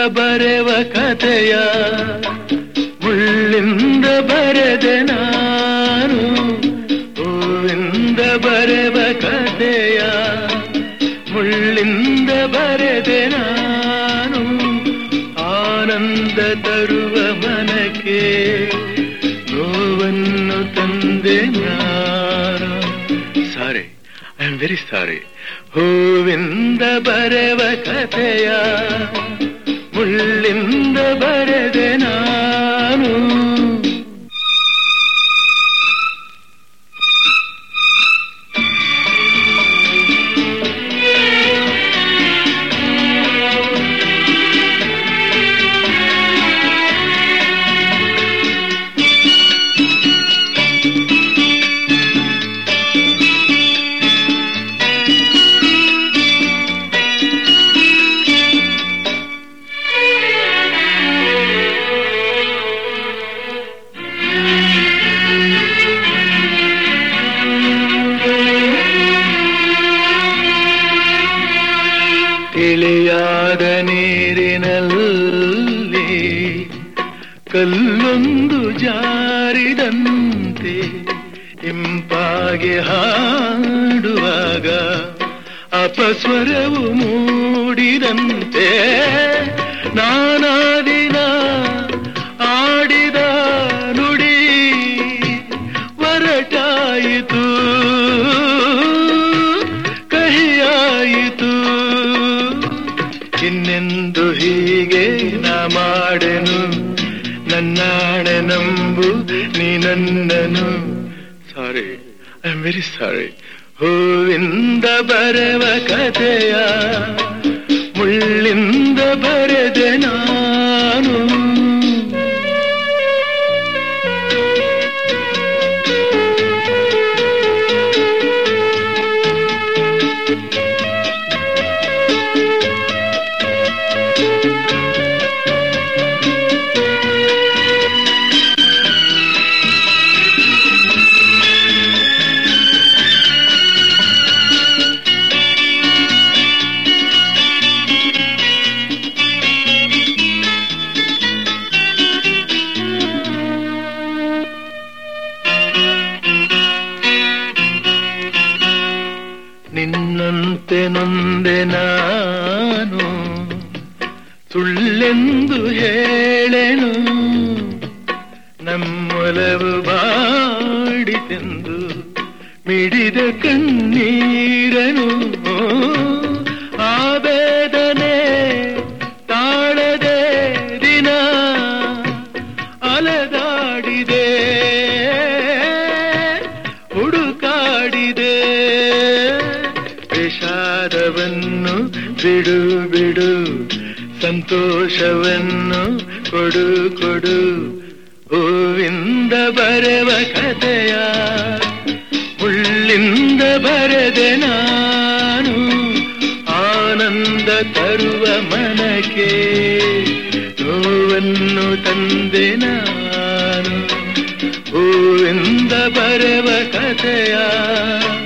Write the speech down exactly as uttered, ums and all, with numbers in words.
ಬರೆವ ಕಥೆಯ ಮುಳ್ಳಿಂದ ಬರೆದೆ ನಾನು, ಹೂವಿಂದ ಬರೆವ ಕಥೆಯ ಮುಳ್ಳಿಂದ ಬರೆದೆ ನಾನು, ಆನಂದ ತರುವ ಮನಕ್ಕೆ ನೋವನ್ನು ತಂದೆ ನಾನು. Sorry, I am very sorry. ಹೂವಿಂದ ಬರೆವ ಕಥೆಯ ಮುಳ್ಳಿಂದ ಬರೆದೆ ನಾನು. ತಿಳಿಯಾದ ನೀರಿನಲ್ಲಿ ಕಲ್ಲೊಂದು ಜಾರಿದಂತೆ ಇಂಪಾಗಿ ಹಾಡುವಾಗ ಅಪಸ್ವರವು ಮೂಡಿದಂತೆ ನಾನಾ ದಿನ ಆಡಿದ ನುಡಿ ಒರಟಾಯಿತು, ಕಹಿಯಾಯಿತು. ಇನ್ನೆಂದು ಹೀಗೆ ನಾ ಮಾಡೆನು, ನನ್ನಾಣೆ ನಂಬು ನೀ ನನ್ನನು. Sorry, I am very sorry. ಹೂವಿಂದ ಬರೆವ ಕಥೆಯ ಮುಳ್ಳಿಂದ ಬರೆದೆ ನಾನು. ನಿನ್ನಂತೆ ನೊಂದೆ ನಾನು, ಸುಳ್ಳೆಂದು ಹೇಳೆನು, ನಮ್ಮೊಲವು ಬಾಡಿತೆಂದು ಮಿಡಿದ ಕಣ್ಣೀರನು. ಆ ವೇದನೆ ತಾಳದೆ ದಿನ ಅಲೆದಾಡಿದೆ, ಹುಡುಕಾಡಿದೆ. ವಿಷಾದವನ್ನು ಬಿಡು ಬಿಡು, ಸಂತೋಷವನ್ನು ಕೊಡು ಕೊಡು. ಹೂವಿಂದ ಬರೆವ ಕಥೆಯ ಮುಳ್ಳಿಂದ ಬರೆದೆ ನಾನು, ಆನಂದ ತರುವ ಮನಕ್ಕೆ ನೋವನ್ನು ತಂದೆ ನಾನು. ಹೂವಿಂದ ಬರೆವ ಕಥೆಯ